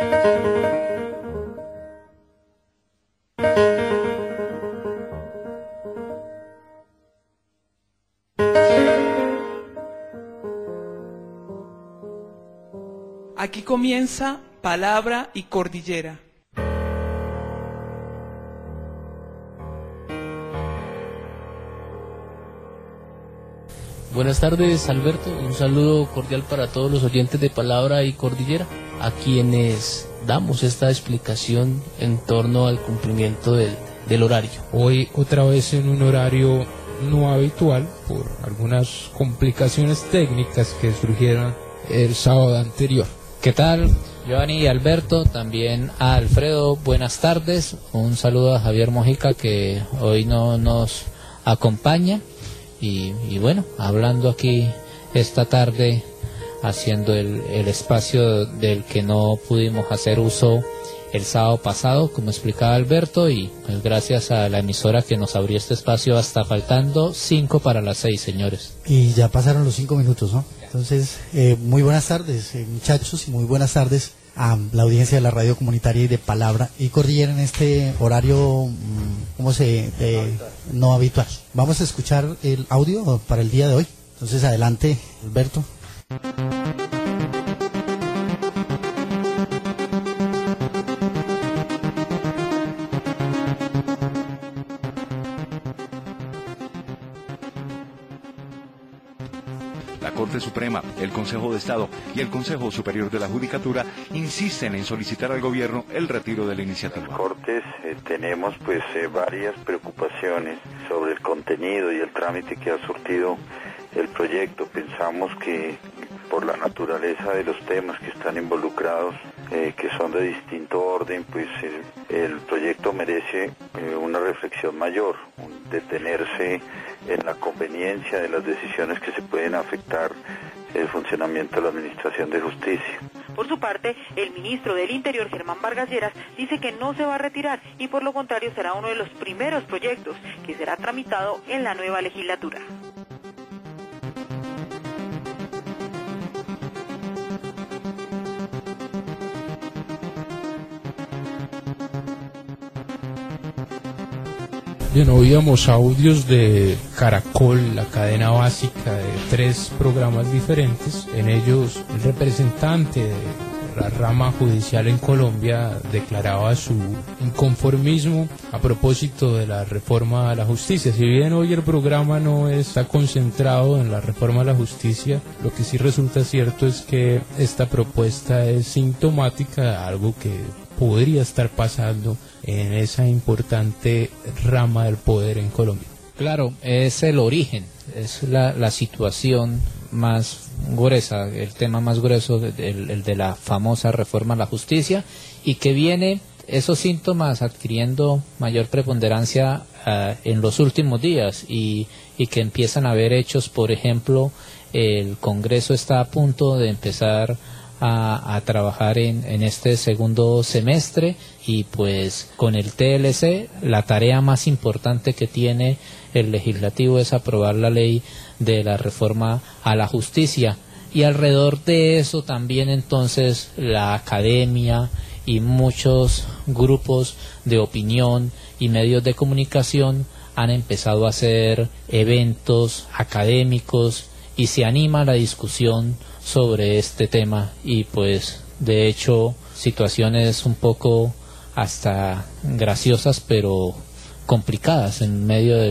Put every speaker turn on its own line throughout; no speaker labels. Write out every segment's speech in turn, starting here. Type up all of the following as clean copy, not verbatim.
Aquí comienza Palabra y Cordillera.
Buenas tardes, Alberto, un saludo cordial para todos los oyentes de Palabra y Cordillera, a quienes damos esta explicación en torno al cumplimiento del horario.
Hoy otra vez en un horario no habitual por algunas complicaciones técnicas que surgieron el sábado anterior.
¿Qué tal, Giovanni y Alberto? También a Alfredo, buenas tardes. Un saludo a Javier Mojica, que hoy no nos acompaña. Y bueno, hablando aquí esta tarde, haciendo el espacio del que no pudimos hacer uso el sábado pasado, como explicaba Alberto, y pues gracias a la emisora que nos abrió este espacio hasta faltando 5 para las 6, señores.
Y ya pasaron los 5 minutos, ¿no? Entonces, muy buenas tardes, muchachos, y muy buenas tardes a la audiencia de la radio comunitaria y de Palabra y Cordillera en este horario, no habitual. Vamos a escuchar el audio para el día de hoy. Entonces, adelante, Alberto.
La Corte Suprema, el Consejo de Estado y el Consejo Superior de la Judicatura insisten en solicitar al gobierno el retiro de la iniciativa.
En las Cortes tenemos varias preocupaciones sobre el contenido y el trámite que ha surtido el proyecto. Pensamos que por la naturaleza de los temas que están involucrados, que son de distinto orden, el proyecto merece una reflexión mayor, detenerse en la conveniencia de las decisiones que se pueden afectar el funcionamiento de la Administración de Justicia.
Por su parte, el ministro del Interior, Germán Vargas Lleras, dice que no se va a retirar y por lo contrario será uno de los primeros proyectos que será tramitado en la nueva legislatura.
Bien, oíamos audios de Caracol, la cadena básica de 3 programas diferentes. En ellos, el representante de la rama judicial en Colombia declaraba su inconformismo a propósito de la reforma a la justicia. Si bien hoy el programa no está concentrado en la reforma a la justicia, lo que sí resulta cierto es que esta propuesta es sintomática de algo que podría estar pasando en esa importante rama del poder en Colombia.
Claro, es el origen, es la situación más gruesa, el tema más grueso, el de la famosa reforma a la justicia, y que viene esos síntomas adquiriendo mayor preponderancia en los últimos días y que empiezan a haber hechos. Por ejemplo, el Congreso está a punto de empezar a trabajar en este segundo semestre, y pues con el TLC la tarea más importante que tiene el legislativo es aprobar la ley de la reforma a la justicia, y alrededor de eso también entonces la academia y muchos grupos de opinión y medios de comunicación han empezado a hacer eventos académicos y se anima la discusión sobre este tema, y pues de hecho situaciones un poco hasta graciosas pero complicadas en medio de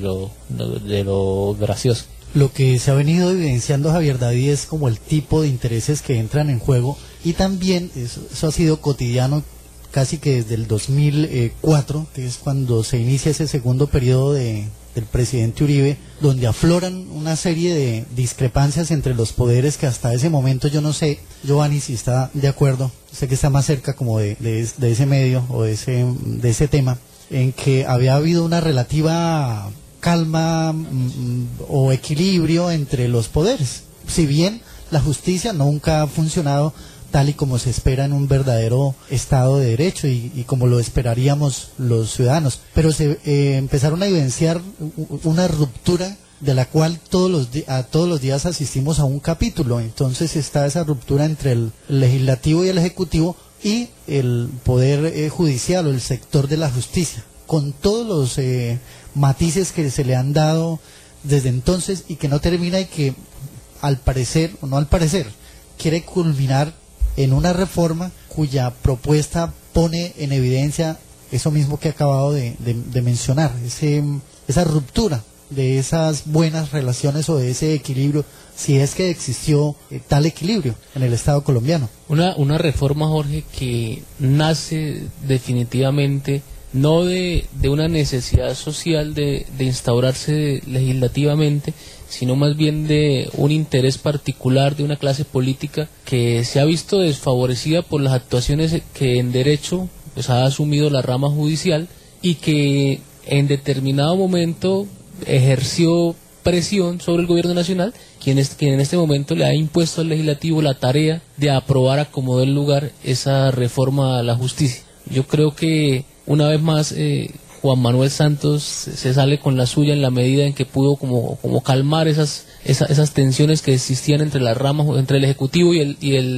lo gracioso.
Lo que se ha venido evidenciando, Javier David, es como el tipo de intereses que entran en juego, y también eso ha sido cotidiano casi que desde el 2004, que es cuando se inicia ese segundo periodo del presidente Uribe, donde afloran una serie de discrepancias entre los poderes que hasta ese momento, yo no sé, Giovanni, si está de acuerdo, sé que está más cerca como de ese medio o de ese tema, en que había habido una relativa calma o equilibrio entre los poderes. Si bien la justicia nunca ha funcionado tal y como se espera en un verdadero Estado de Derecho y como lo esperaríamos los ciudadanos, pero se empezaron a evidenciar una ruptura de la cual todos los días asistimos a un capítulo. Entonces está esa ruptura entre el legislativo y el ejecutivo, y el poder judicial o el sector de la justicia, con todos los matices que se le han dado desde entonces y que no termina, y que al parecer, o no al parecer, quiere culminar en una reforma cuya propuesta pone en evidencia eso mismo que he acabado de mencionar, esa ruptura de esas buenas relaciones o de ese equilibrio, si es que existió tal equilibrio en el Estado colombiano.
Una reforma, Jorge, que nace definitivamente no de una necesidad social de instaurarse legislativamente, sino más bien de un interés particular de una clase política que se ha visto desfavorecida por las actuaciones que en derecho pues ha asumido la rama judicial, y que en determinado momento ejerció presión sobre el gobierno nacional, quien en este momento le ha impuesto al legislativo la tarea de aprobar a como dé lugar esa reforma a la justicia. Yo creo que una vez más Juan Manuel Santos se sale con la suya en la medida en que pudo como calmar esas tensiones que existían entre las ramas, entre el Ejecutivo y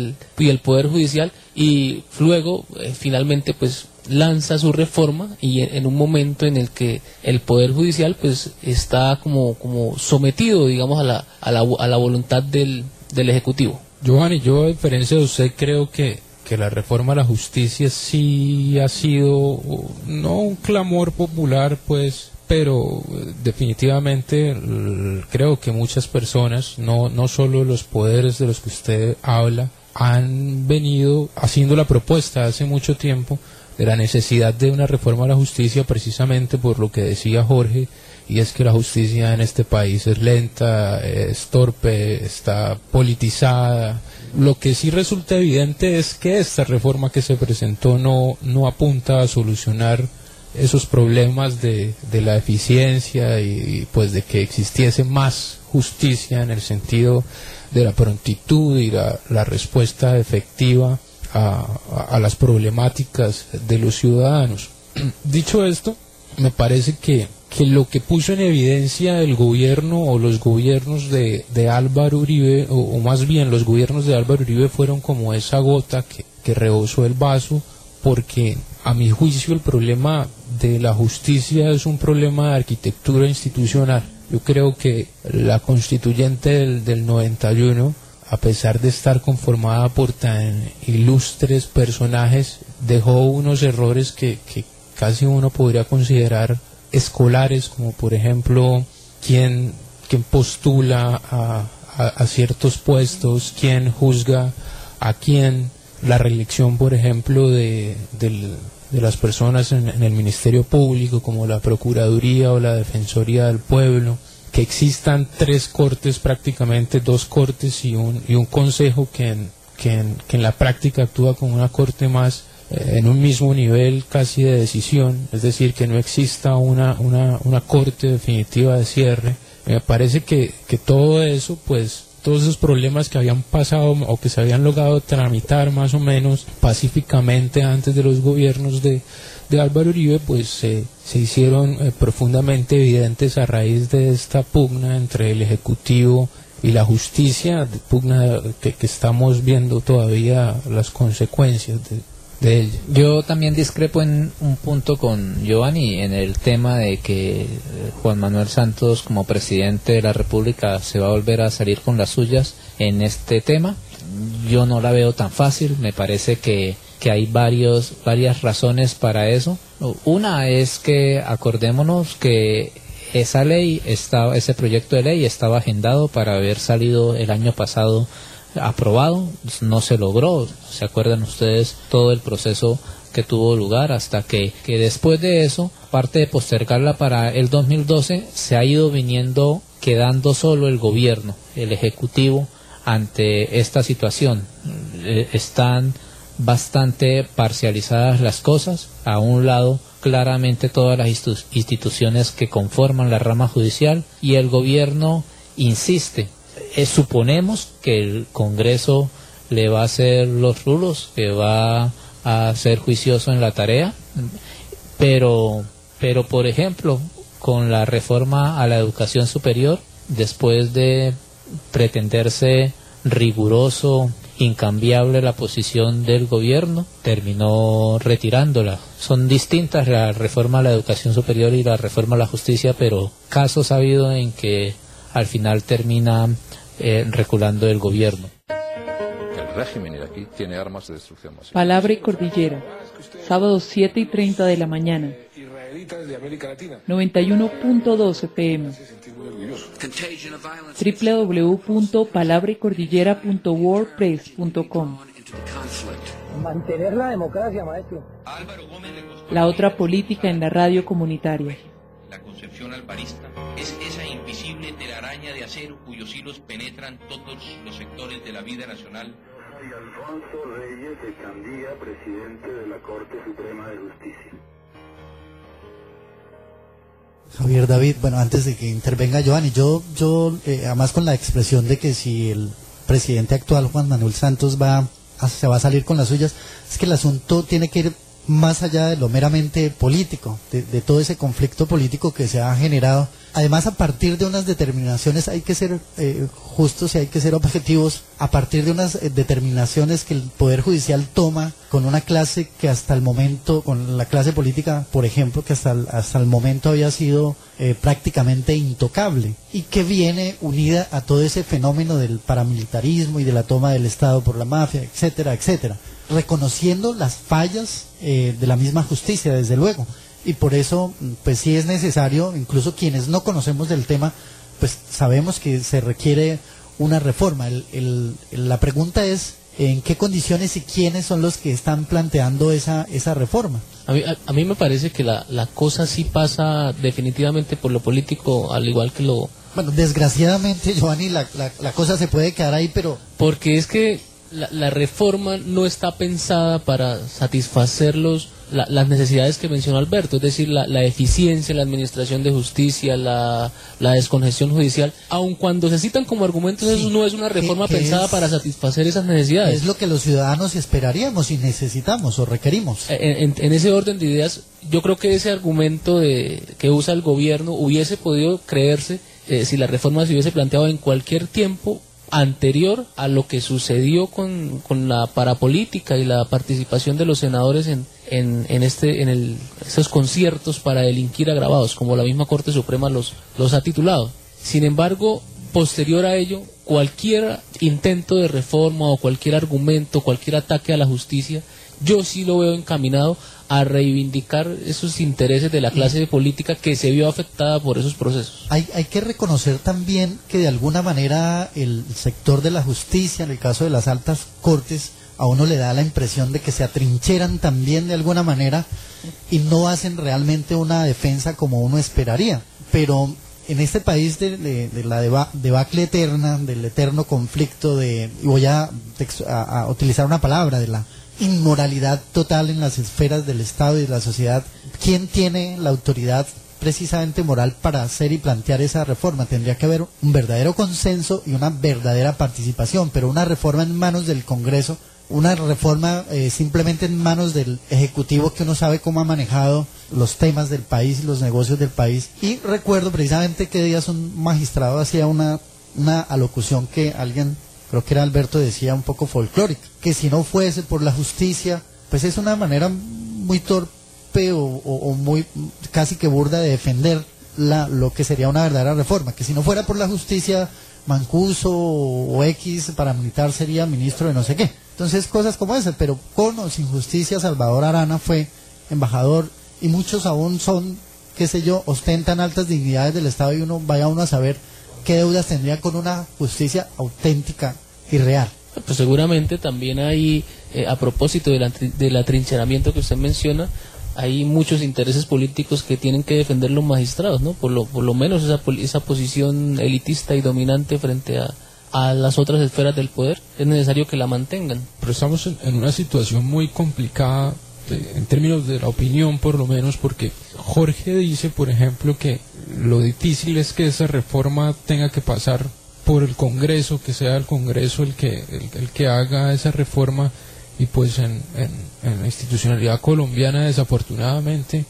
el Poder Judicial, y luego finalmente pues lanza su reforma, y en un momento en el que el Poder Judicial pues está como sometido, digamos, a la voluntad del Ejecutivo.
Giovanni, yo a diferencia de usted creo que la reforma a la justicia sí ha sido, no un clamor popular pues, pero definitivamente creo que muchas personas, no solo los poderes de los que usted habla, han venido haciendo la propuesta hace mucho tiempo de la necesidad de una reforma a la justicia, precisamente por lo que decía Jorge, y es que la justicia en este país es lenta, es torpe, está politizada. Lo que sí resulta evidente es que esta reforma que se presentó no apunta a solucionar esos problemas de la eficiencia y pues de que existiese más justicia en el sentido de la prontitud y la respuesta efectiva a las problemáticas de los ciudadanos. Dicho esto, me parece que lo que puso en evidencia el gobierno o los gobiernos de Álvaro Uribe, o más bien los gobiernos de Álvaro Uribe, fueron como esa gota que rebosó el vaso, porque a mi juicio el problema de la justicia es un problema de arquitectura institucional. Yo creo que la constituyente del 91, a pesar de estar conformada por tan ilustres personajes, dejó unos errores que casi uno podría considerar escolares, como por ejemplo quién postula a ciertos puestos, quién juzga a quién, la reelección por ejemplo de las personas en el Ministerio Público, como la Procuraduría o la Defensoría del Pueblo, que existan 3 cortes prácticamente, 2 cortes y un consejo que en la práctica actúa como una corte más, en un mismo nivel casi de decisión, es decir, que no exista una corte definitiva de cierre. Me parece que todo eso, pues, todos esos problemas que habían pasado o que se habían logrado tramitar más o menos pacíficamente antes de los gobiernos de Álvaro Uribe, pues se hicieron profundamente evidentes a raíz de esta pugna entre el Ejecutivo y la justicia, pugna que estamos viendo todavía las consecuencias de ella.
Yo también discrepo en un punto con Giovanni en el tema de que Juan Manuel Santos como presidente de la República se va a volver a salir con las suyas en este tema. Yo no la veo tan fácil, me parece que hay varias razones para eso. Una es que acordémonos que ese proyecto de ley estaba agendado para haber salido el año pasado aprobado, no se logró. ¿Se acuerdan ustedes todo el proceso que tuvo lugar hasta que después de eso, aparte de postergarla para el 2012, se ha ido quedando solo el gobierno, el Ejecutivo, ante esta situación? Están bastante parcializadas las cosas. A un lado, claramente todas las instituciones que conforman la rama judicial, y el gobierno insiste. Suponemos que el Congreso le va a hacer los rulos, que va a ser juicioso en la tarea, pero por ejemplo, con la reforma a la educación superior, después de pretenderse riguroso incambiable la posición del gobierno, terminó retirándola. Son distintas la reforma a la educación superior y la reforma a la justicia, pero casos ha habido en que al final termina reculando el gobierno.
El régimen iraquí tiene armas de destrucción masiva.
Palabra y Cordillera, sábados 7:30 de la mañana, 91.2 FM, www.palabraycordillera.wordpress.com.
Mantener la democracia, maestro.
La otra política en la radio comunitaria.
La concepción alvarista es esa invisible telaraña de acero cuyos hilos penetran todos los sectores de la vida nacional.
Y Alfonso Reyes Echandía, presidente de la Corte Suprema de Justicia.
Javier David, bueno, antes de que intervenga Giovanni, yo además con la expresión de que si el presidente actual, Juan Manuel Santos, se va a salir con las suyas, es que el asunto tiene que ir más allá de lo meramente político, de todo ese conflicto político que se ha generado. Además, a partir de unas determinaciones hay que ser justos y hay que ser objetivos, a partir de unas determinaciones que el Poder Judicial toma con una clase que hasta el momento, con la clase política, por ejemplo, que hasta el momento había sido prácticamente intocable y que viene unida a todo ese fenómeno del paramilitarismo y de la toma del Estado por la mafia, etcétera, etcétera, reconociendo las fallas de la misma justicia, desde luego. Y por eso, pues sí es necesario, incluso quienes no conocemos del tema, pues sabemos que se requiere una reforma. La pregunta es, ¿en qué condiciones y quiénes son los que están planteando esa reforma?
A mí me parece que la cosa sí pasa definitivamente por lo político, al igual que lo...
Bueno, desgraciadamente, Giovanni, la cosa se puede quedar ahí, pero...
Porque es que la reforma no está pensada para satisfacer las necesidades que mencionó Alberto, es decir, la eficiencia en la administración de justicia, la descongestión judicial, aun cuando se citan como argumentos, sí, eso no es una reforma pensada para satisfacer esas necesidades.
Es lo que los ciudadanos esperaríamos y necesitamos o requerimos.
En ese orden de ideas, yo creo que ese argumento que usa el gobierno hubiese podido creerse si la reforma se hubiese planteado en cualquier tiempo anterior a lo que sucedió con la parapolítica y la participación de los senadores en esos conciertos para delinquir agravados, como la misma Corte Suprema los ha titulado. Sin embargo, posterior a ello, cualquier intento de reforma o cualquier argumento, cualquier ataque a la justicia, yo sí lo veo encaminado a reivindicar esos intereses de la clase política que se vio afectada por esos procesos.
Hay que reconocer también que de alguna manera el sector de la justicia, en el caso de las altas cortes, a uno le da la impresión de que se atrincheran también de alguna manera y no hacen realmente una defensa como uno esperaría. Pero en este país de la debacle eterna, del eterno conflicto y voy a utilizar una palabra, de la inmoralidad total en las esferas del Estado y de la sociedad, ¿quién tiene la autoridad precisamente moral para hacer y plantear esa reforma? Tendría que haber un verdadero consenso y una verdadera participación, pero una reforma en manos del Congreso, una reforma simplemente en manos del Ejecutivo, que uno sabe cómo ha manejado los temas del país y los negocios del país. Y recuerdo precisamente que días un magistrado hacía una alocución que alguien, creo que era Alberto, decía un poco folclórica, que si no fuese por la justicia, pues es una manera muy torpe o muy casi que burda de defender lo que sería una verdadera reforma, que si no fuera por la justicia, Mancuso o X paramilitar sería ministro de no sé qué. Entonces cosas como esas, pero con o sin justicia, Salvador Arana fue embajador y muchos aún son, qué sé yo, ostentan altas dignidades del Estado y vaya uno a saber qué deudas tendría con una justicia auténtica y real.
Pues seguramente también hay, a propósito del atrincheramiento que usted menciona, hay muchos intereses políticos que tienen que defender los magistrados, ¿no? Por lo menos esa posición elitista y dominante frente a las otras esferas del poder, es necesario que la mantengan.
Pero estamos en una situación muy complicada en términos de la opinión, por lo menos, porque Jorge dice, por ejemplo, que lo difícil es que esa reforma tenga que pasar por el Congreso, que sea el Congreso el que haga esa reforma, y pues en la institucionalidad colombiana, desafortunadamente,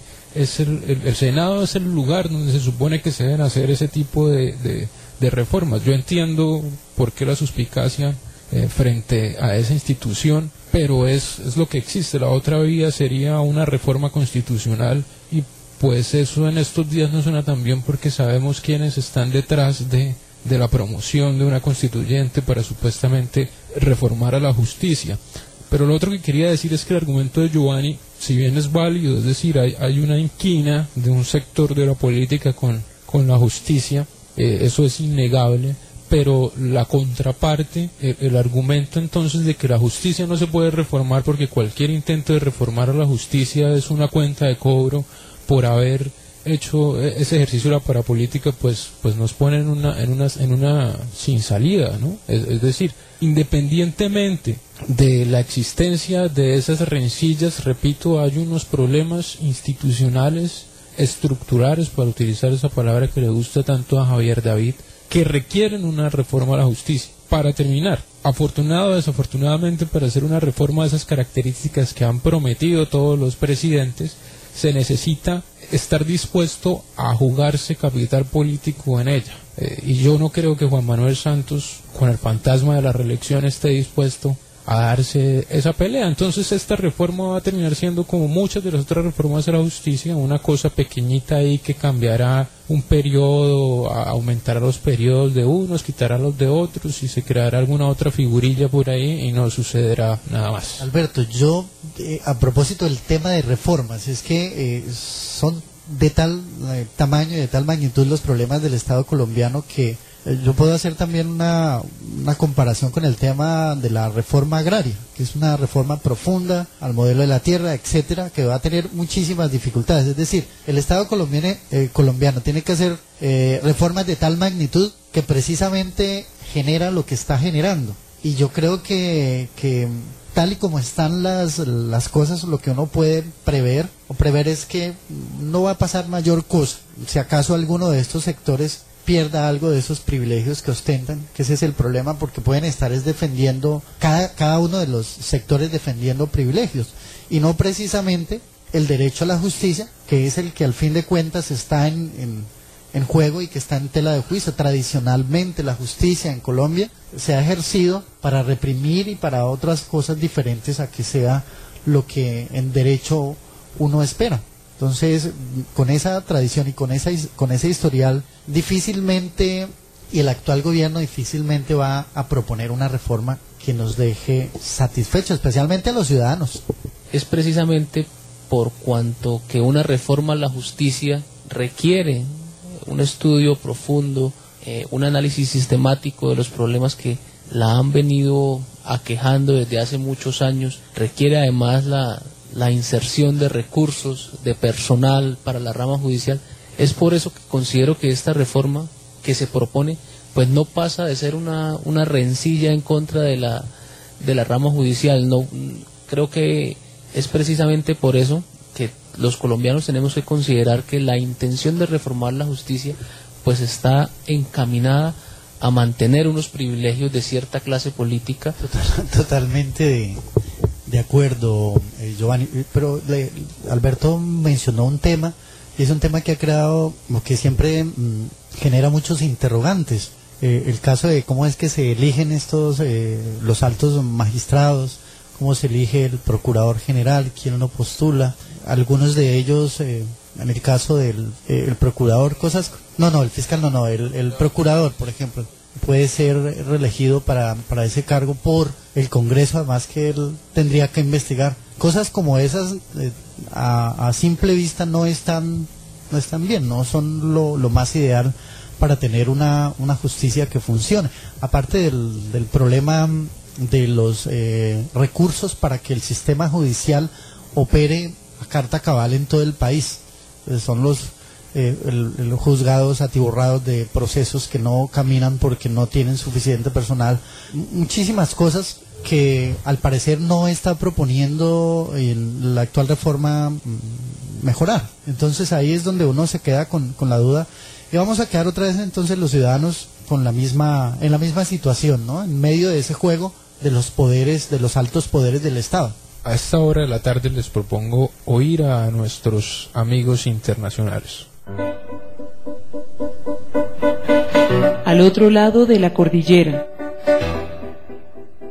el Senado es el lugar donde se supone que se deben hacer ese tipo de reformas. Yo entiendo por qué la suspicacia frente a esa institución, pero es lo que existe. La otra vía sería una reforma constitucional, y pues eso en estos días no suena tan bien porque sabemos quiénes están detrás de la promoción de una constituyente para supuestamente reformar a la justicia. Pero lo otro que quería decir es que el argumento de Giovanni, si bien es válido, es decir, hay una inquina de un sector de la política con la justicia, eso es innegable, pero la contraparte, el argumento entonces de que la justicia no se puede reformar porque cualquier intento de reformar a la justicia es una cuenta de cobro por haber hecho ese ejercicio de la parapolítica, pues nos pone en una sin salida, ¿no? Es decir, independientemente de la existencia de esas rencillas, repito, hay unos problemas institucionales, estructurales, para utilizar esa palabra que le gusta tanto a Javier David, que requieren una reforma a la justicia. Para terminar, afortunado o desafortunadamente, para hacer una reforma de esas características que han prometido todos los presidentes, se necesita estar dispuesto a jugarse capital político en ella. Y yo no creo que Juan Manuel Santos, con el fantasma de la reelección, esté dispuesto a darse esa pelea. Entonces esta reforma va a terminar siendo, como muchas de las otras reformas de la justicia, una cosa pequeñita ahí que cambiará un periodo, aumentará los periodos de unos, quitará los de otros, y se creará alguna otra figurilla por ahí y no sucederá nada más.
Alberto, yo a propósito del tema de reformas, es que son de tal tamaño y de tal magnitud los problemas del Estado colombiano que yo puedo hacer también una comparación con el tema de la reforma agraria, que es una reforma profunda al modelo de la tierra, etcétera, que va a tener muchísimas dificultades. Es decir, el Estado colombiano tiene que hacer reformas de tal magnitud que precisamente genera lo que está generando. Y yo creo que tal y como están las cosas, lo que uno puede prever es que no va a pasar mayor cosa. Si acaso alguno de estos sectores pierda algo de esos privilegios que ostentan, que ese es el problema, porque pueden estar defendiendo, cada uno de los sectores defendiendo privilegios, y no precisamente el derecho a la justicia, que es el que al fin de cuentas está en juego y que está en tela de juicio. Tradicionalmente la justicia en Colombia se ha ejercido para reprimir y para otras cosas diferentes a que sea lo que en derecho uno espera. Entonces, con esa tradición y con ese historial, difícilmente, y el actual gobierno difícilmente va a proponer una reforma que nos deje satisfechos, especialmente a los ciudadanos.
Es precisamente por cuanto que una reforma a la justicia requiere un estudio profundo, un análisis sistemático de los problemas que la han venido aquejando desde hace muchos años, requiere además la inserción de recursos, de personal para la rama judicial. Es por eso que considero que esta reforma que se propone pues no pasa de ser una rencilla en contra de la rama judicial. No, creo que es precisamente por eso que los colombianos tenemos que considerar que la intención de reformar la justicia pues está encaminada a mantener unos privilegios de cierta clase política.
Totalmente de acuerdo, Giovanni, pero Alberto mencionó un tema, y es un tema que ha creado, que siempre genera muchos interrogantes. El caso de cómo es que se eligen los altos magistrados, cómo se elige el procurador general, quién lo postula. Algunos de ellos, en el caso del el procurador, el fiscal el procurador, por ejemplo, puede ser reelegido para ese cargo por el Congreso, además que él tendría que investigar. Cosas como esas a simple vista no están bien, no son lo más ideal para tener una justicia que funcione. Aparte del problema de los recursos para que el sistema judicial opere a carta cabal en todo el país. Son los juzgados atiborrados de procesos que no caminan porque no tienen suficiente personal. Muchísimas cosas que al parecer no está proponiendo la actual reforma mejorar. Entonces ahí es donde uno se queda con la duda, y vamos a quedar otra vez entonces los ciudadanos en la misma situación, ¿no? En medio de ese juego de los poderes, de los altos poderes del Estado.
A esta hora de la tarde les propongo oír a nuestros amigos internacionales.
Al otro lado de la cordillera.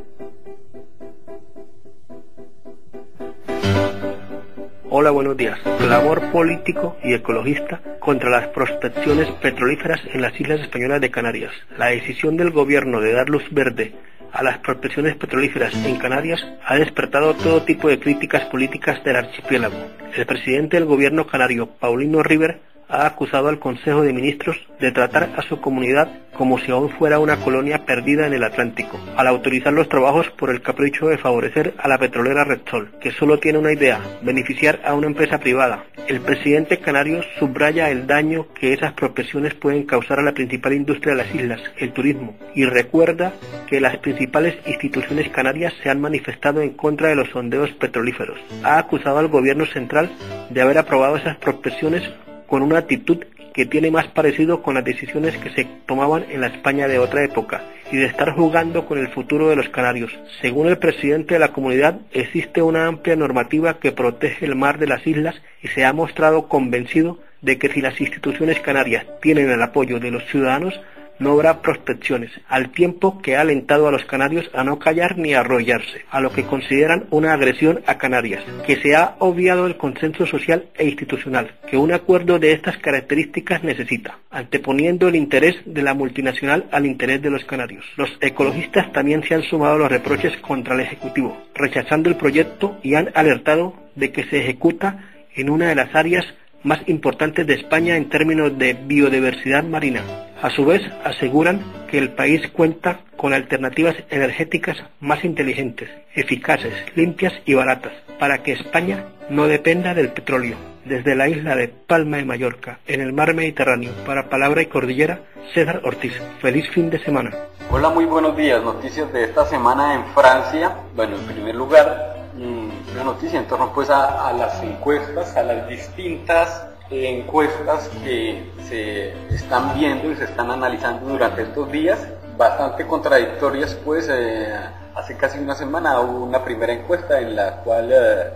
Hola, buenos días. Clamor político y ecologista contra las prospecciones petrolíferas en las islas españolas de Canarias. La decisión del gobierno de dar luz verde a las prospecciones petrolíferas en Canarias ha despertado todo tipo de críticas políticas del archipiélago. El presidente del gobierno canario, Paulino River, ha acusado al Consejo de Ministros de tratar a su comunidad como si aún fuera una colonia perdida en el Atlántico, al autorizar los trabajos por el capricho de favorecer a la petrolera Repsol, que solo tiene una idea: beneficiar a una empresa privada. El presidente canario subraya el daño que esas prospecciones pueden causar a la principal industria de las islas, el turismo, y recuerda que las principales instituciones canarias se han manifestado en contra de los sondeos petrolíferos. Ha acusado al gobierno central de haber aprobado esas prospecciones con una actitud que tiene más parecido con las decisiones que se tomaban en la España de otra época y de estar jugando con el futuro de los canarios. Según el presidente de la comunidad, existe una amplia normativa que protege el mar de las islas y se ha mostrado convencido de que si las instituciones canarias tienen el apoyo de los ciudadanos, no habrá prospecciones, al tiempo que ha alentado a los canarios a no callar ni arrollarse, a lo que consideran una agresión a Canarias, que se ha obviado el consenso social e institucional que un acuerdo de estas características necesita, anteponiendo el interés de la multinacional al interés de los canarios. Los ecologistas también se han sumado a los reproches contra el Ejecutivo, rechazando el proyecto y han alertado de que se ejecuta en una de las áreas más importantes de España en términos de biodiversidad marina. A su vez, aseguran que el país cuenta con alternativas energéticas más inteligentes, eficaces, limpias y baratas, para que España no dependa del petróleo. Desde la isla de Palma de Mallorca, en el mar Mediterráneo, para Palabra y Cordillera, César Ortiz. Feliz fin de semana.
Hola, muy buenos días. Noticias de esta semana en Francia. Bueno, en primer lugar, una noticia en torno pues a las encuestas, a las distintas encuestas que se están viendo y se están analizando durante estos días, bastante contradictorias pues. Hace casi una semana hubo una primera encuesta en la cual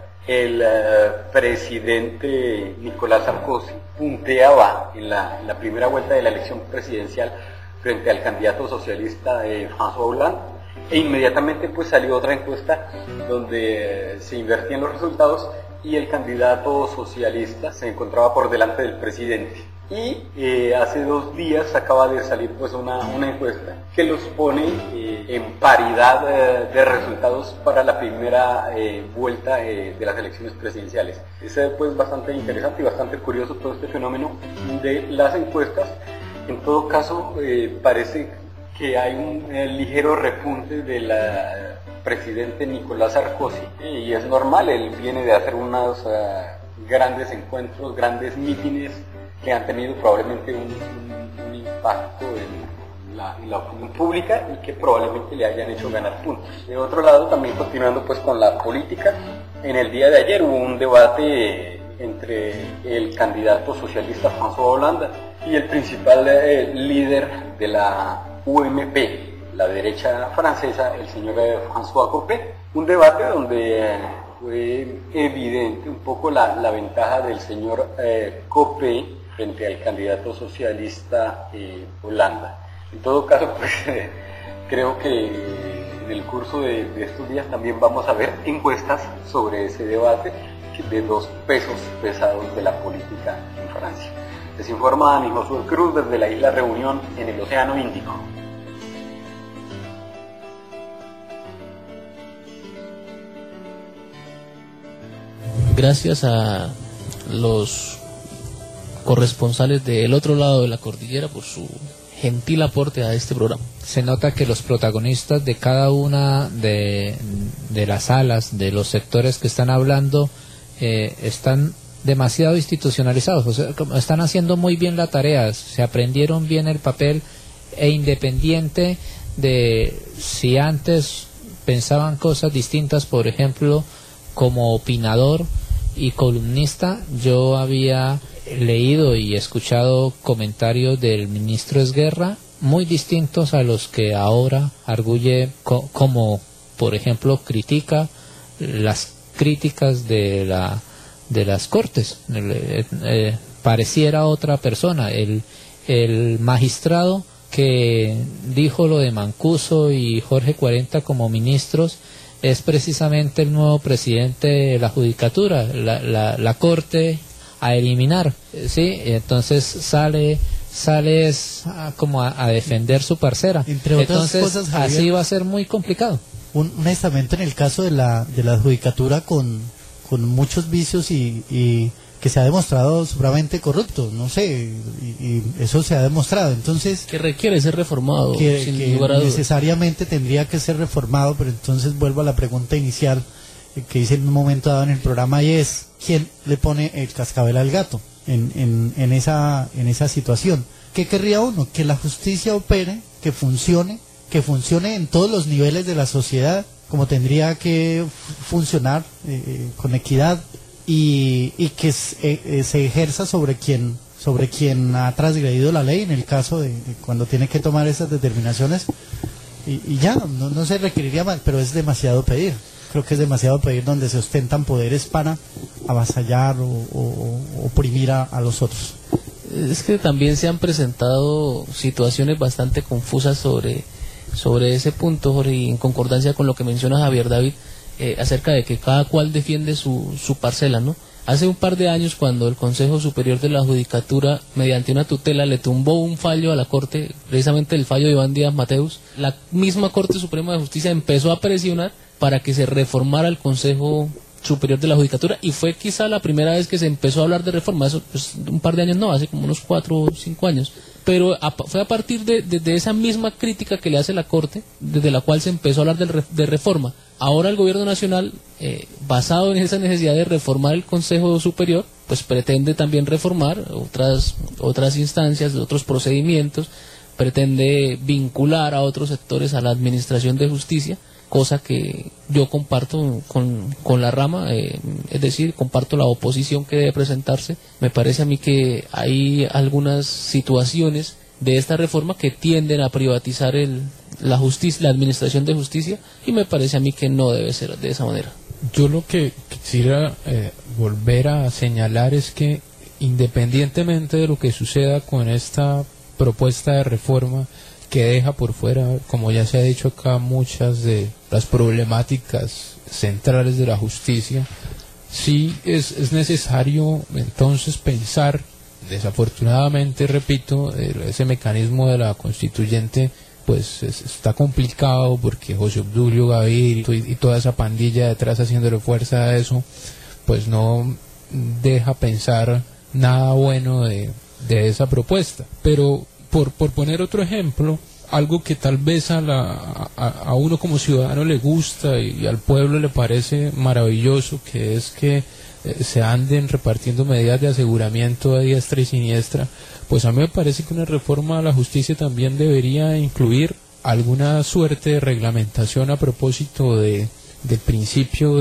el presidente Nicolás Sarkozy punteaba en la primera vuelta de la elección presidencial frente al candidato socialista François Hollande, e inmediatamente pues salió otra encuesta donde se invertían los resultados y el candidato socialista se encontraba por delante del presidente. Y hace 2 días acaba de salir pues una encuesta que los pone en paridad de resultados para la primera vuelta de las elecciones presidenciales. Es pues bastante interesante y bastante curioso todo este fenómeno de las encuestas. En todo caso, parece que hay un ligero repunte del presidente Nicolás Sarkozy, y es normal. Él viene de hacer unos grandes encuentros, grandes mítines que han tenido probablemente un impacto en la opinión pública y que probablemente le hayan hecho ganar puntos. De otro lado, también continuando pues con la política, en el día de ayer hubo un debate entre el candidato socialista François Hollande y el principal líder de la UMP, la derecha francesa, el señor François Copé. Un debate donde fue evidente un poco la ventaja del señor Copé frente al candidato socialista Hollande. En todo caso, pues creo que en el curso de estos días también vamos a ver encuestas sobre ese debate de 2 pesos pesados de la política en Francia. Les informa Dani Josué Cruz desde la isla Reunión en el Océano Índico.
Gracias a los corresponsales del otro lado de la cordillera por su gentil aporte a este programa.
Se nota que los protagonistas de cada una de las salas, de los sectores que están hablando, están demasiado institucionalizados, o sea, están haciendo muy bien la tarea, se aprendieron bien el papel, e independiente de si antes pensaban cosas distintas, por ejemplo, como opinador y columnista, yo había leído y escuchado comentarios del ministro Esguerra muy distintos a los que ahora arguye, como por ejemplo critica las críticas de las Cortes. Pareciera otra persona. El magistrado que dijo lo de Mancuso y Jorge 40 como ministros es precisamente el nuevo presidente de la Judicatura, la Corte a eliminar, ¿sí? Entonces sale como a defender su parcera.
Entre otras
entonces,
cosas, Javier,
así va a ser muy complicado.
Un estamento en el caso de la Judicatura con muchos vicios y que se ha demostrado supremamente corrupto, no sé, y eso se ha demostrado, entonces
que requiere ser reformado,
que
lugar a dudas.
Necesariamente tendría que ser reformado, pero entonces vuelvo a la pregunta inicial que hice en un momento dado en el programa, y es ¿quién le pone el cascabel al gato en esa situación? ¿Qué querría uno? Que la justicia opere, que funcione en todos los niveles de la sociedad como tendría que funcionar, con equidad, y que se ejerza sobre quien ha transgredido la ley en el caso de cuando tiene que tomar esas determinaciones, y ya no se requeriría más, pero es demasiado pedir. Creo que es demasiado pedir donde se ostentan poderes para avasallar o oprimir a los otros.
Es que también se han presentado situaciones bastante confusas sobre ese punto, Jorge, y en concordancia con lo que menciona Javier David, acerca de que cada cual defiende su parcela, ¿no? Hace un par de años, cuando el Consejo Superior de la Judicatura, mediante una tutela, le tumbó un fallo a la Corte, precisamente el fallo de Iván Díaz Mateus, la misma Corte Suprema de Justicia empezó a presionar para que se reformara el Consejo Superior de la Judicatura, y fue quizá la primera vez que se empezó a hablar de reforma. Eso, pues, un par de años no, hace como unos 4 o 5 años, pero fue a partir de esa misma crítica que le hace la Corte, desde la cual se empezó a hablar de reforma. Ahora el gobierno nacional, basado en esa necesidad de reformar el Consejo Superior, pues pretende también reformar otras instancias, otros procedimientos, pretende vincular a otros sectores a la administración de justicia, cosa que yo comparto con la rama, es decir, comparto la oposición que debe presentarse. Me parece a mí que hay algunas situaciones de esta reforma que tienden a privatizar la justicia, la administración de justicia, y me parece a mí que no debe ser de esa manera.
Yo lo que quisiera volver a señalar es que, independientemente de lo que suceda con esta propuesta de reforma, que deja por fuera, como ya se ha dicho acá, muchas de las problemáticas centrales de la justicia, sí es necesario entonces pensar, desafortunadamente, repito, ese mecanismo de la constituyente pues está complicado, porque José Obdulio Gaviria y toda esa pandilla detrás haciéndole fuerza a eso, pues no deja pensar nada bueno de esa propuesta. Pero por poner otro ejemplo, algo que tal vez a uno como ciudadano le gusta y al pueblo le parece maravilloso, que es que se anden repartiendo medidas de aseguramiento a diestra y siniestra, pues a mí me parece que una reforma a la justicia también debería incluir alguna suerte de reglamentación a propósito del principio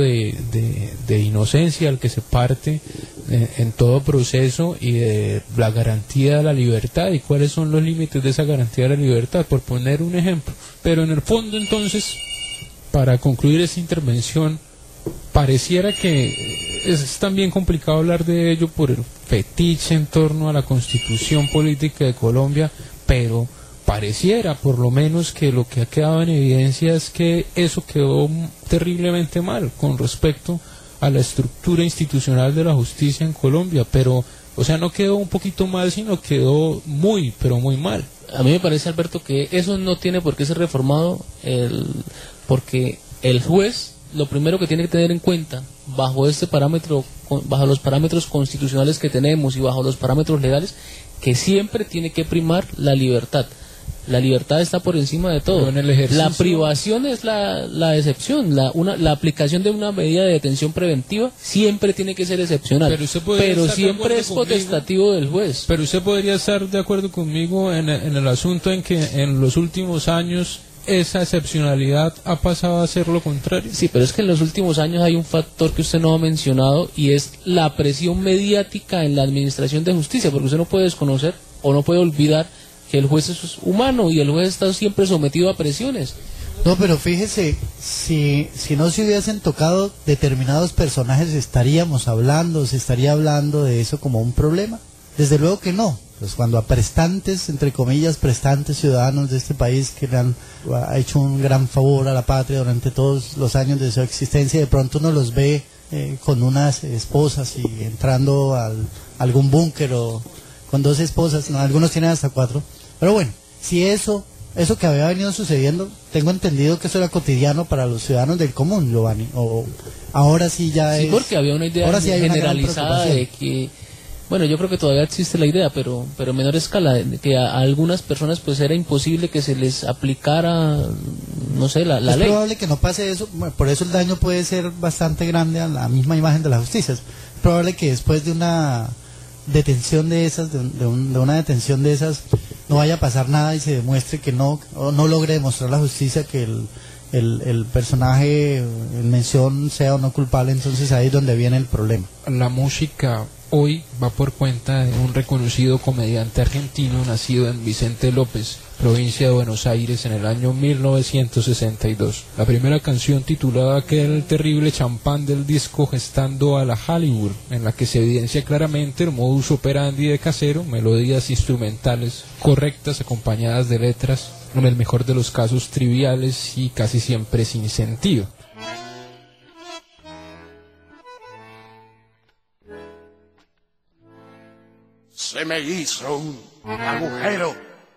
de inocencia al que se parte en todo proceso, y de la garantía de la libertad, y cuáles son los límites de esa garantía de la libertad, por poner un ejemplo. Pero en el fondo, entonces, para concluir esta intervención, pareciera que es también complicado hablar de ello por el fetiche en torno a la constitución política de Colombia, pero pareciera por lo menos que lo que ha quedado en evidencia es que eso quedó terriblemente mal con respecto a la estructura institucional de la justicia en Colombia, pero, o sea, no quedó un poquito mal, sino quedó muy, pero muy mal.
A mí me parece, Alberto, que eso no tiene por qué ser reformado, porque el juez, lo primero que tiene que tener en cuenta, bajo este parámetro, bajo los parámetros constitucionales que tenemos y bajo los parámetros legales, que siempre tiene que primar la libertad. La libertad está por encima de todo. La privación es la excepción. La aplicación de una medida de detención preventiva siempre tiene que ser excepcional, pero siempre es potestativo del juez.
Pero usted podría estar de acuerdo conmigo en el asunto en que en los últimos años esa excepcionalidad ha pasado a ser lo contrario.
Sí, pero es que en los últimos años hay un factor que usted no ha mencionado, y es la presión mediática en la administración de justicia, porque usted no puede desconocer o no puede olvidar que el juez es humano y el juez está siempre sometido a presiones.
No, pero fíjese, si no se hubiesen tocado determinados personajes, se estaría hablando de eso como un problema. Desde luego que no. pues cuando a prestantes, entre comillas, prestantes ciudadanos de este país que le han hecho un gran favor a la patria durante todos los años de su existencia, de pronto uno los ve con unas esposas y entrando a algún búnker o con 2 esposas, no, algunos tienen hasta 4, pero bueno, si eso que había venido sucediendo, tengo entendido que eso era cotidiano para los ciudadanos del común, Giovanni, o ahora sí ya
sí,
es...
porque había una idea generalizada de que, bueno, yo creo que todavía existe la idea, pero en menor escala, de que a algunas personas pues era imposible que se les aplicara, no sé, la ley.
Es probable que no pase eso, por eso el daño puede ser bastante grande a la misma imagen de la justicia. Es probable que después de una detención de esas, de una detención de esas, no vaya a pasar nada y se demuestre que no logre demostrar la justicia que el personaje en mención sea o no culpable. Entonces ahí es donde viene el problema.
La música hoy va por cuenta de un reconocido comediante argentino nacido en Vicente López, provincia de Buenos Aires, en el año 1962. La primera canción, titulada Aquel terrible champán, del disco Gestando a la Hollywood, en la que se evidencia claramente el modus operandi de Casero, melodías instrumentales correctas acompañadas de letras, en el mejor de los casos triviales y casi siempre sin sentido.
Se me hizo un agujero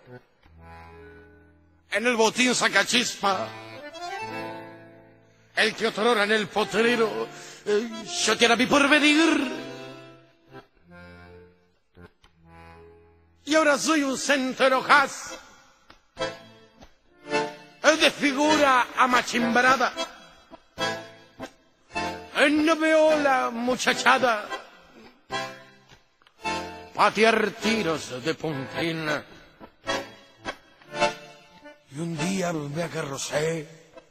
en el botín sacachispa, el que otrora en el potrero yo te era mi porvenir, y ahora soy un centenojaz de figura amachimbrada. No veo la muchachada patear tiros de puntín, y un día me agarrocé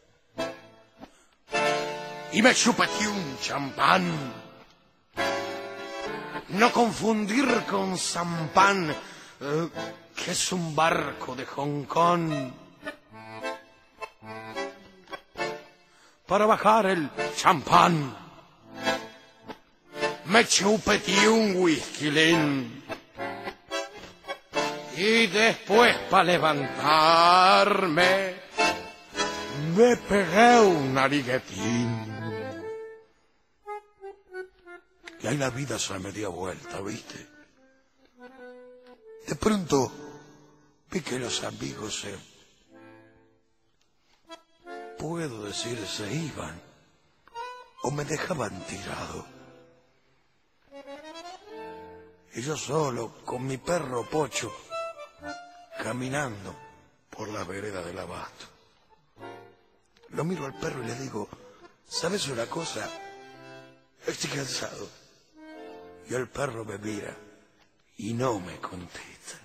y me chupeteé un champán. No confundir con zampán, que es un barco de Hong Kong. Para bajar el champán me chupeteé un whisky-lin, y después para levantarme me pegué un nariguetín. Y ahí la vida se me dio vuelta, ¿viste? De pronto vi que los amigos puedo decir, se iban o me dejaban tirado. Y yo solo, con mi perro Pocho, caminando por la vereda del Abasto. Lo miro al perro y le digo, ¿sabes una cosa? Estoy cansado. Y el perro me mira y no me contesta.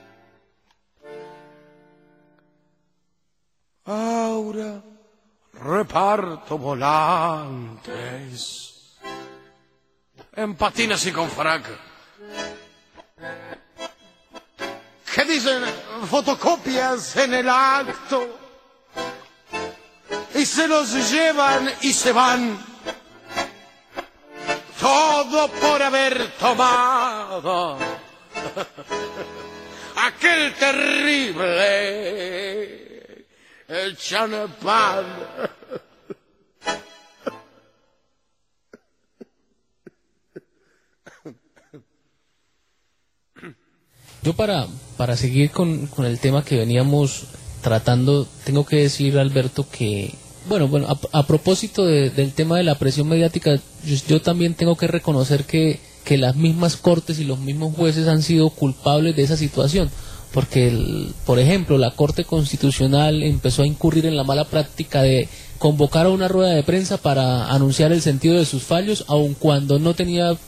Ahora reparto volantes en patines y con frac, que dicen fotocopias en el acto, y se los llevan y se van, todo por haber tomado aquel terrible champán.
Yo para seguir con el tema que veníamos tratando, tengo que decir, Alberto, que bueno, a propósito del tema de la presión mediática, yo también tengo que reconocer que las mismas cortes y los mismos jueces han sido culpables de esa situación, porque por ejemplo, la Corte Constitucional empezó a incurrir en la mala práctica de convocar a una rueda de prensa para anunciar el sentido de sus fallos, aun cuando no tenía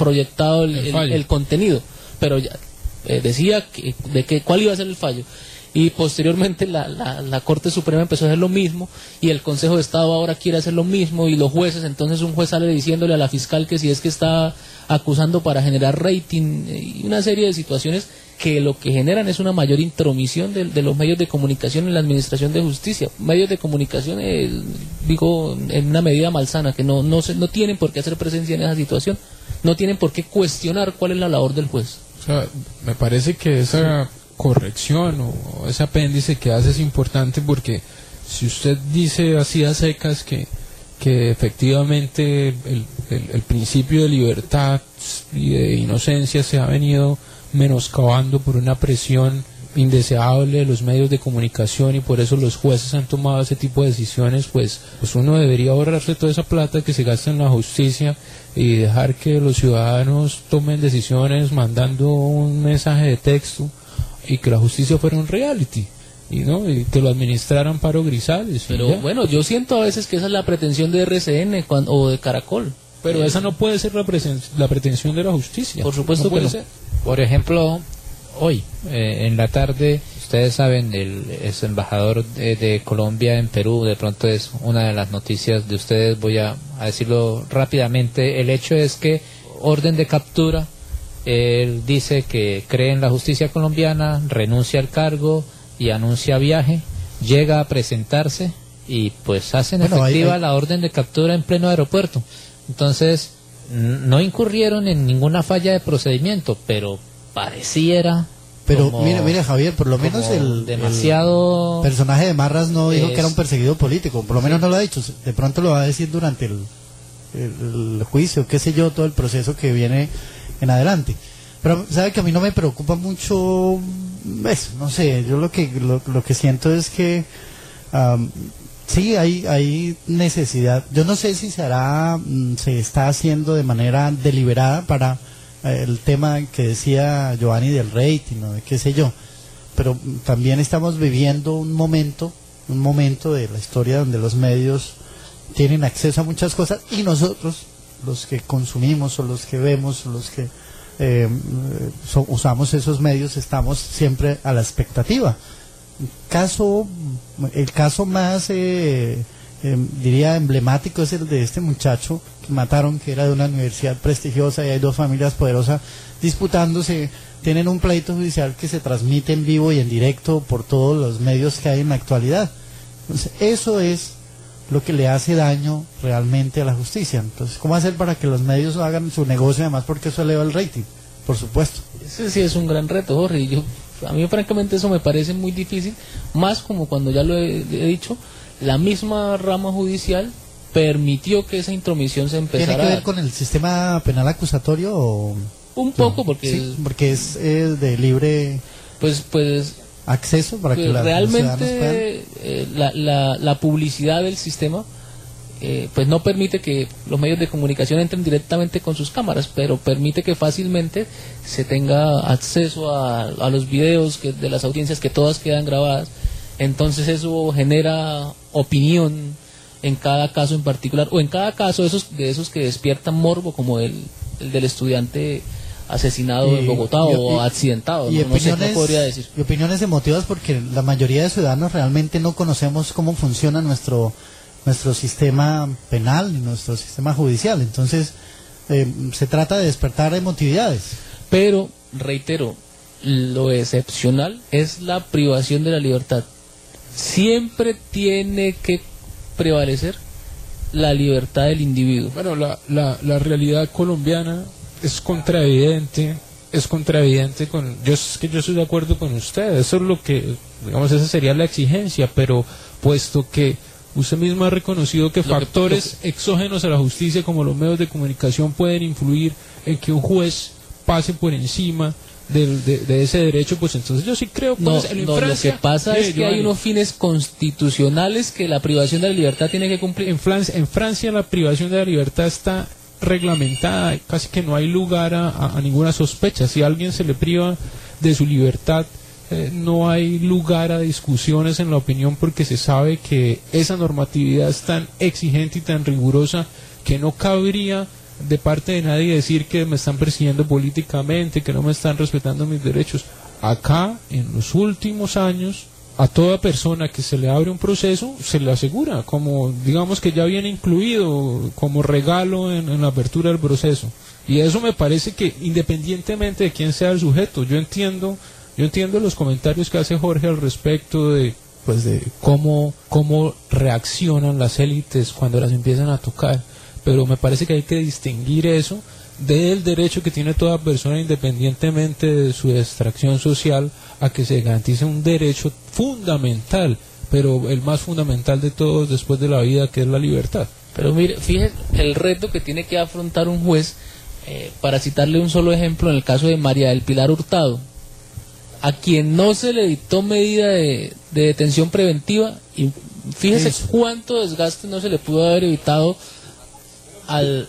proyectado el contenido, pero ya decía cuál iba a ser el fallo. y posteriormente la Corte Suprema empezó a hacer lo mismo, y el Consejo de Estado ahora quiere hacer lo mismo, y los jueces, entonces un juez sale diciéndole a la fiscal que si es que está acusando para generar rating, y una serie de situaciones que lo que generan es una mayor intromisión de los medios de comunicación en la administración de justicia. Medios de comunicación, digo, en una medida malsana, que no tienen por qué hacer presencia en esa situación, no tienen por qué cuestionar cuál es la labor del juez.
O sea, me parece que esa corrección o ese apéndice que hace es importante, porque si usted dice así a secas que efectivamente el principio de libertad y de inocencia se ha venido menoscabando por una presión indeseable de los medios de comunicación, y por eso los jueces han tomado ese tipo de decisiones, pues uno debería ahorrarse toda esa plata que se gasta en la justicia y dejar que los ciudadanos tomen decisiones mandando un mensaje de texto, y que la justicia fuera un reality y que lo administraran Paro Grisales.
Pero bueno, yo siento a veces que esa es la pretensión de RCN o de Caracol.
Pero esa no puede ser la pretensión de la justicia.
Por supuesto que no.
Por ejemplo, hoy en la tarde, ustedes saben, el ex embajador de Colombia en Perú, de pronto es una de las noticias de ustedes, voy a decirlo rápidamente. El hecho es que orden de captura, él dice que cree en la justicia colombiana, renuncia al cargo y anuncia viaje, llega a presentarse y pues hacen efectiva la orden de captura en pleno aeropuerto. Entonces, no incurrieron en ninguna falla de procedimiento, pero pareciera...
Pero mire Javier, por lo menos el personaje de Marras no dijo que era un perseguido político, por lo menos no lo ha dicho, de pronto lo va a decir durante el juicio, qué sé yo, todo el proceso que viene en adelante. Pero sabe que a mí no me preocupa mucho eso, no sé, yo lo que siento es que sí hay necesidad. Yo no sé si se está haciendo de manera deliberada para el tema que decía Giovanni del rating o de qué sé yo, pero también estamos viviendo un momento de la historia donde los medios tienen acceso a muchas cosas, y nosotros, los que consumimos o los que vemos o los que usamos esos medios, estamos siempre a la expectativa. El caso más diría emblemático es el de este muchacho que mataron, que era de una universidad prestigiosa, y hay dos familias poderosas disputándose, tienen un pleito judicial que se transmite en vivo y en directo por todos los medios que hay en la actualidad. Entonces, eso es lo que le hace daño realmente a la justicia. Entonces, ¿cómo hacer para que los medios hagan su negocio, además porque eso eleva el rating? Por supuesto.
Ese sí es un gran reto, Jorge, y a mí francamente eso me parece muy difícil, más como cuando ya lo he dicho, la misma rama judicial permitió que esa intromisión se empezara.
¿Tiene que ver con el sistema penal acusatorio o...?
Un poco, porque...
Sí, porque es de libre...
Pues
acceso para que
realmente la publicidad del sistema pues no permite que los medios de comunicación entren directamente con sus cámaras, pero permite que fácilmente se tenga acceso a los videos de las audiencias, que todas quedan grabadas. Entonces eso genera opinión en cada caso en particular, o en cada caso de esos que despiertan morbo, como el del estudiante asesinado en Bogotá o accidentado, no sé qué podría decir.
Y opiniones emotivas, porque la mayoría de ciudadanos realmente no conocemos cómo funciona nuestro sistema penal y nuestro sistema judicial. Entonces se trata de despertar emotividades.
Pero, reitero, lo excepcional es la privación de la libertad. Siempre tiene que prevalecer la libertad del individuo.
Bueno, la realidad colombiana es contraevidente con... Yo estoy de acuerdo con usted, eso es lo que, digamos, esa sería la exigencia, pero puesto que usted mismo ha reconocido que factores exógenos a la justicia, como los medios de comunicación, pueden influir en que un juez pase por encima de ese derecho, pues entonces yo sí creo que
lo que pasa es que hay unos fines constitucionales que la privación de la libertad tiene que cumplir.
En Francia la privación de la libertad está reglamentada, casi que no hay lugar a ninguna sospecha. Si a alguien se le priva de su libertad, no hay lugar a discusiones en la opinión, porque se sabe que esa normatividad es tan exigente y tan rigurosa que no cabría de parte de nadie decir que me están persiguiendo políticamente, que no me están respetando mis derechos. acá en los últimos años a toda persona que se le abre un proceso se le asegura, como digamos que ya viene incluido como regalo en la apertura del proceso. Y eso me parece que independientemente de quién sea el sujeto, yo entiendo los comentarios que hace Jorge al respecto de cómo reaccionan las élites cuando las empiezan a tocar, pero me parece que hay que distinguir eso del derecho que tiene toda persona independientemente de su extracción social a que se garantice un derecho fundamental, pero el más fundamental de todos después de la vida, que es la libertad.
Pero mire, fíjense el reto que tiene que afrontar un juez, para citarle un solo ejemplo, en el caso de María del Pilar Hurtado, a quien no se le dictó medida de detención preventiva, y fíjese cuánto desgaste no se le pudo haber evitado al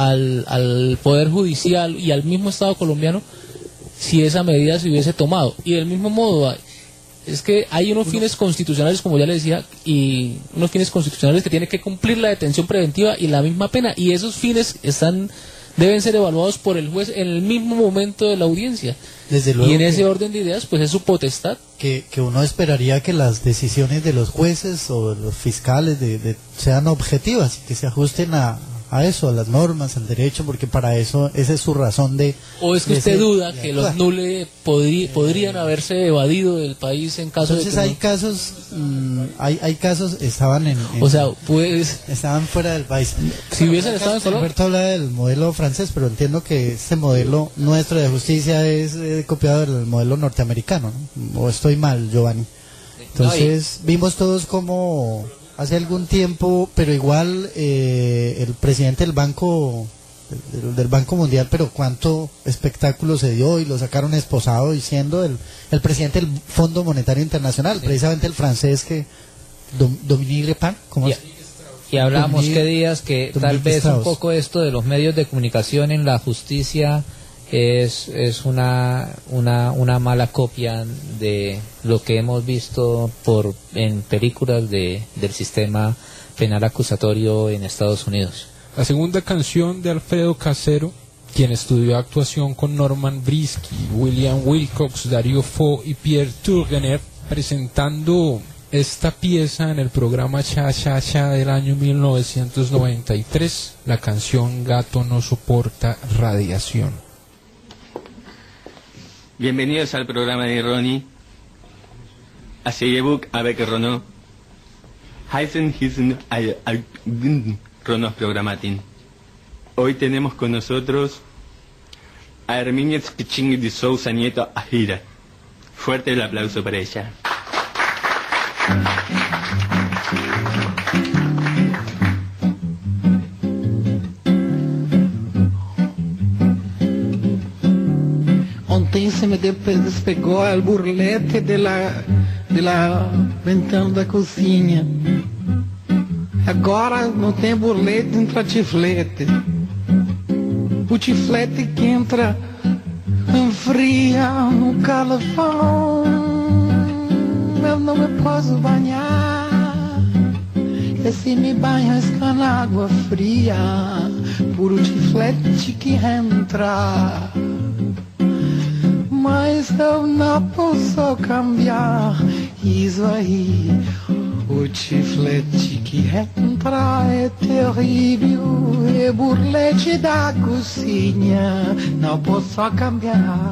Poder Judicial y al mismo Estado colombiano si esa medida se hubiese tomado. Y del mismo modo, es que hay unos fines constitucionales, como ya le decía, y unos fines constitucionales que tiene que cumplir la detención preventiva y la misma pena, y esos fines deben ser evaluados por el juez en el mismo momento de la audiencia.
Desde luego,
y en ese orden de ideas, pues es su potestad.
Que uno esperaría que las decisiones de los jueces o de los fiscales sean objetivas y que se ajusten a eso, a las normas, al derecho, porque para eso esa es su razón de...
¿O es que usted duda que los nules podrían haberse evadido del país en caso
entonces
de que
hay casos, hay casos, estaban estaban fuera del país.
Si hubiesen estado en Colombia.
Roberto habla del modelo francés, pero entiendo que este modelo nuestro de justicia es copiado del modelo norteamericano, ¿no? ¿O estoy mal, Giovanni? Entonces vimos todos como... Hace algún tiempo, pero igual el presidente del Banco Mundial, pero cuánto espectáculo se dio y lo sacaron esposado diciendo el presidente del Fondo Monetario Internacional, precisamente el francés que Dominique Lepan, ¿cómo es?
Y hablábamos qué días que tal vez un poco esto de los medios de comunicación en la justicia es una mala copia de lo que hemos visto en películas del sistema penal acusatorio en Estados Unidos.
La segunda canción de Alfredo Casero, quien estudió actuación con Norman Brisky, William Wilcox, Darío Fo y Pierre Turgenev, presentando esta pieza en el programa Cha Cha Cha del año 1993, la canción Gato no soporta radiación.
Bienvenidos al programa de Ronnie. Asseyez-vous avec Renaud. Heißen Renaud Programatin. Hoy tenemos con nosotros a Herminia Tzkiching de Sousa Nieto Ajira. Fuerte el aplauso para ella.
Ontem se me despegou el burlete de la ventana da cozinha. Agora não tem burlete, entra tiflete. O tiflete que entra fria no calafão. Eu não me posso banhar. E se me banho esca na água fria, por o tiflete que entra. Mas eu não posso cambiar isso aí. O tiflete que entra é terrível, é burlete da cozinha, não posso cambiar.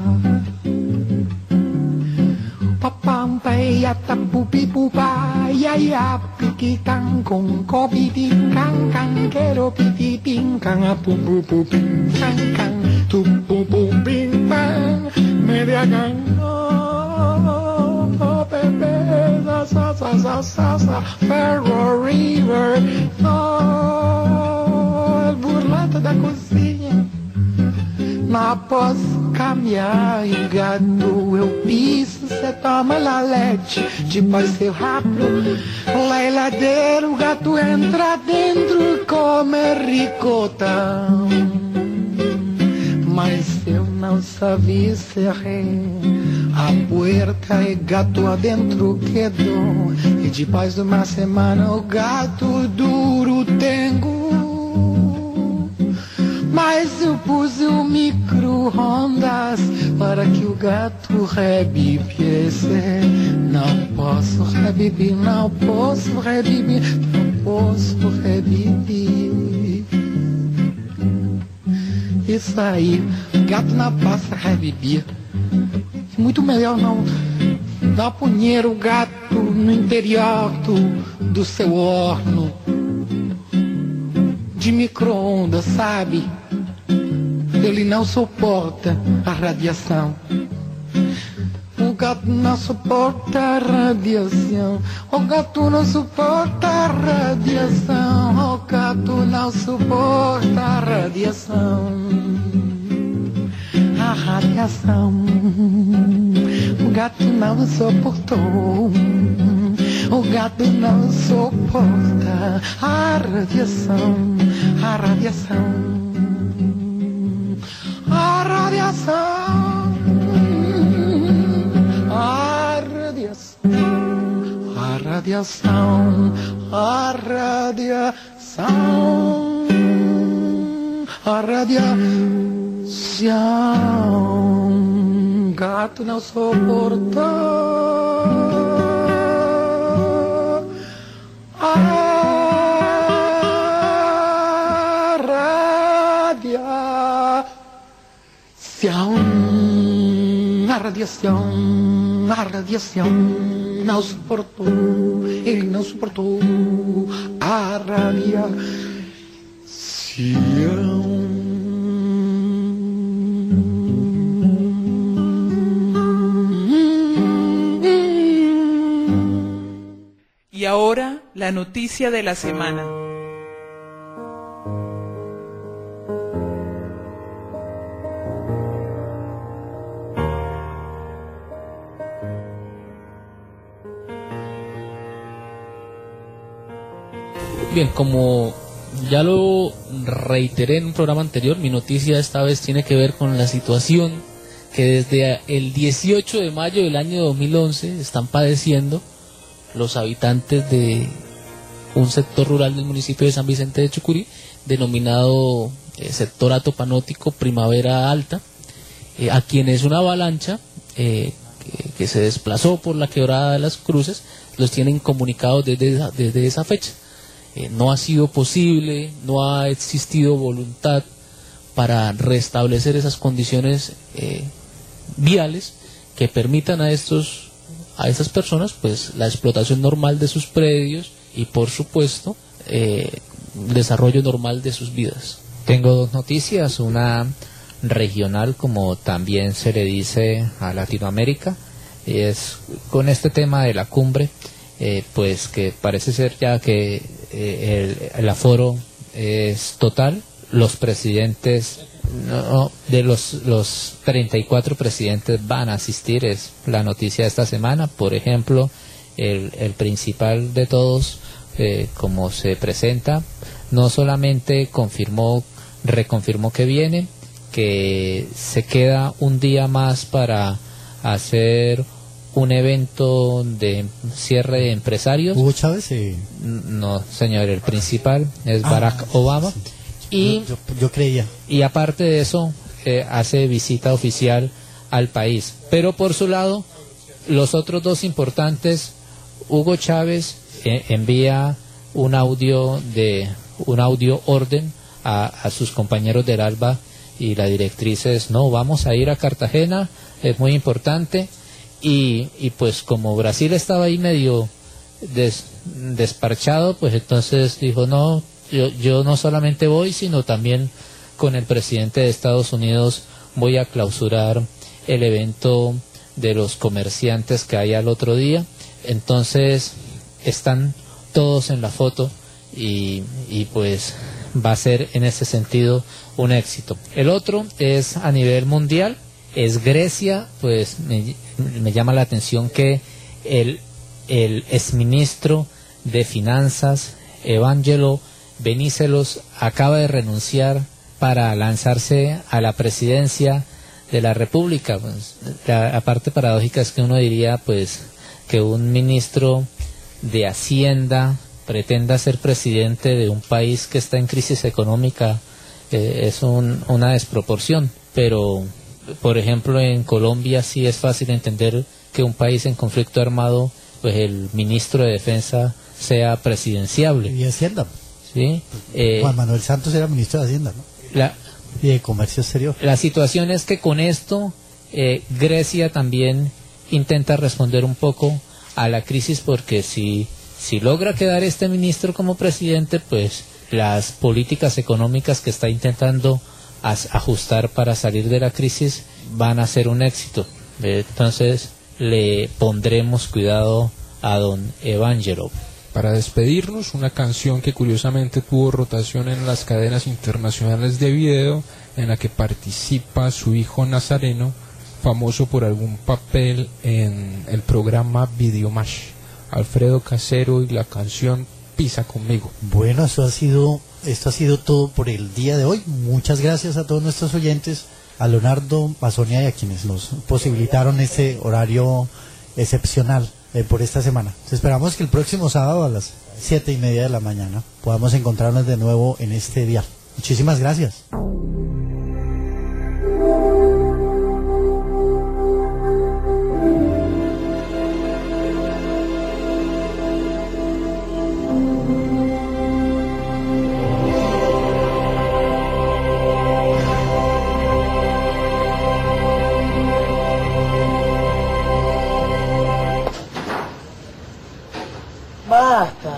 Papam peia tapupi pupa, ya ya piki kang kong ko piti kang kang kero piti ping kang apu pu pu ping kang kang tu pu pu ping bang media gang oh pepe sa sa sa sa sa Ferro River oh el burlete da cozinha. Não posso caminhar engano, eu piso, cê toma la leite, depois seu rápido, lá é ladeira, o gato entra dentro e come ricota. Mas eu não sabia cerrei a puerta e gato adentro quedou, e depois de uma semana o gato duro tengo. Mas eu pus o micro-ondas para hora que o gato rebibe, não posso rebibe, não posso rebibe, não posso rebibe. Isso aí, gato na pasta rebibia. Muito melhor não dar punheiro o gato no interior do seu horno de micro-ondas, sabe? Ele não suporta a radiação. O gato não suporta a radiação. O gato não suporta a radiação. O gato não suporta a radiação. A radiação. O gato não suportou. O gato não suporta a radiação. A radiação. A radiação. A radiação. A radiação. A radiação. A radiação. Gato não suporta a radiação. A radiação não suportou, ele não suportou a radiação.
Y ahora, la noticia de la semana.
Bien, como ya lo reiteré en un programa anterior, mi noticia esta vez tiene que ver con la situación que desde el 18 de mayo del año 2011 están padeciendo los habitantes de un sector rural del municipio de San Vicente de Chucurí, denominado sector atopanótico Primavera Alta, a quienes una avalancha que se desplazó por la quebrada de las Cruces los tienen comunicados desde esa fecha. No ha sido posible, no ha existido voluntad para restablecer esas condiciones viales que permitan a estas personas pues la explotación normal de sus predios y por supuesto el desarrollo normal de sus vidas.
Tengo dos noticias, una regional como también se le dice a Latinoamérica, es con este tema de la cumbre, pues que parece ser ya que el aforo es total. Los presidentes de los 34 presidentes van a asistir, es la noticia de esta semana. Por ejemplo, el principal de todos, como se presenta, no solamente reconfirmó que viene, que se queda un día más para hacer un evento de cierre de empresarios.
¿Hugo Chávez?
No, señor, el principal es Barack Obama.
Sí. Y yo creía.
Y aparte de eso, hace visita oficial al país. Pero por su lado, los otros dos importantes, Hugo Chávez envía un audio orden a sus compañeros del ALBA y la directriz es: no, vamos a ir a Cartagena, es muy importante. Y pues como Brasil estaba ahí medio desparchado, pues entonces dijo: no, yo no solamente voy, sino también con el presidente de Estados Unidos voy a clausurar el evento de los comerciantes que hay al otro día. Entonces están todos en la foto y pues va a ser en ese sentido un éxito. El otro es a nivel mundial, es Grecia. Pues me llama la atención que el exministro de Finanzas, Evangelo Venizelos, acaba de renunciar para lanzarse a la presidencia de la República. Pues, la parte paradójica es que uno diría pues que un ministro de Hacienda pretenda ser presidente de un país que está en crisis económica, es una desproporción, pero por ejemplo, en Colombia sí es fácil entender que un país en conflicto armado, pues el ministro de Defensa sea presidenciable.
Y Hacienda.
¿Sí?
Juan Manuel Santos era ministro de Hacienda, ¿no? Y de Comercio Exterior.
La situación es que con esto Grecia también intenta responder un poco a la crisis, porque si logra quedar este ministro como presidente, pues las políticas económicas que está intentando ajustar para salir de la crisis van a ser un éxito. Entonces le pondremos cuidado a don Evangelov.
Para despedirnos, una canción que curiosamente tuvo rotación en las cadenas internacionales de video, en la que participa su hijo Nazareno, famoso por algún papel en el programa Videomash. Alfredo Casero y la canción Pisa Conmigo.
Bueno, esto ha sido todo por el día de hoy. Muchas gracias a todos nuestros oyentes, a Leonardo, a Sonia y a quienes nos posibilitaron este horario excepcional por esta semana. Esperamos que el próximo sábado a las 7:30 de la mañana podamos encontrarnos de nuevo en este día. Muchísimas gracias.
Basta.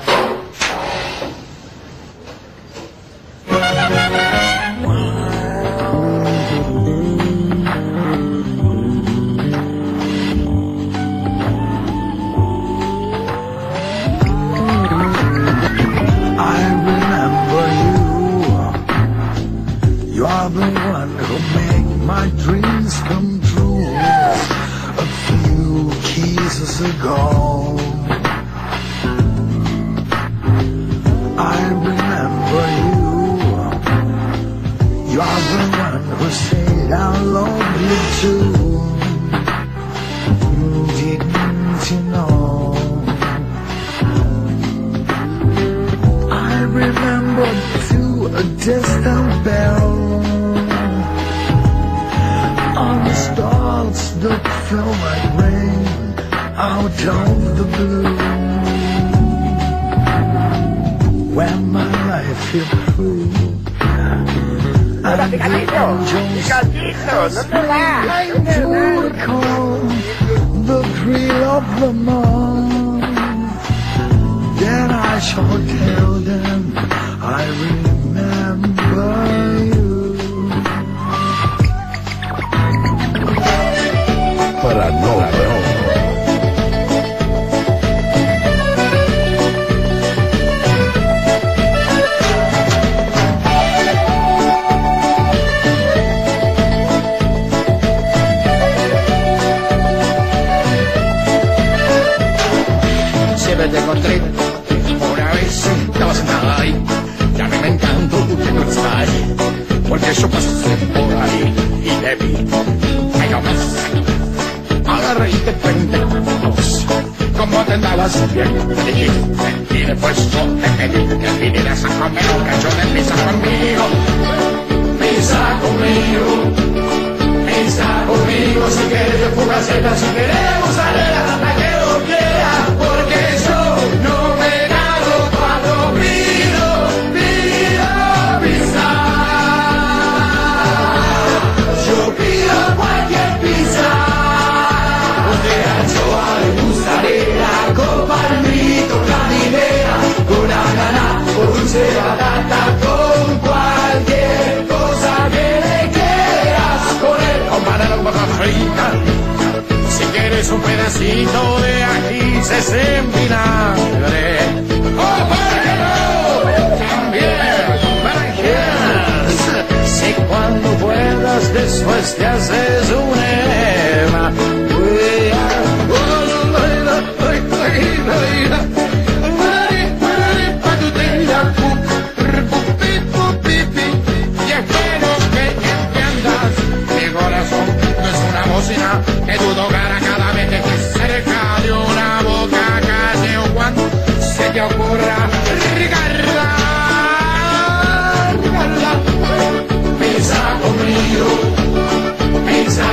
Pisa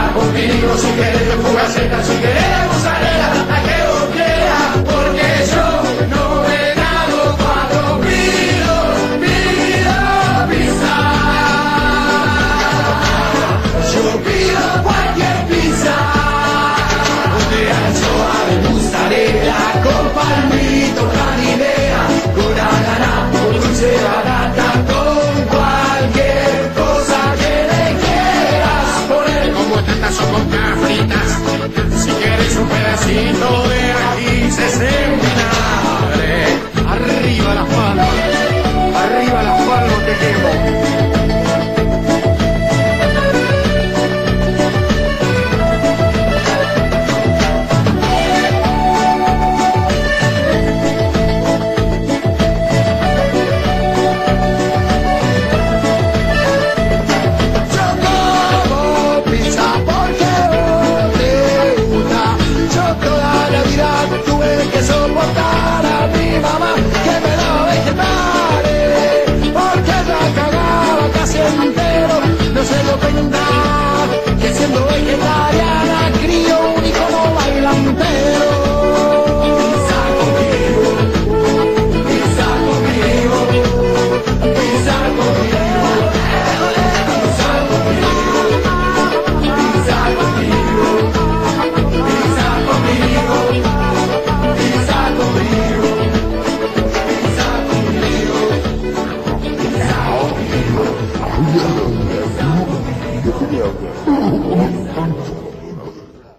Thank you.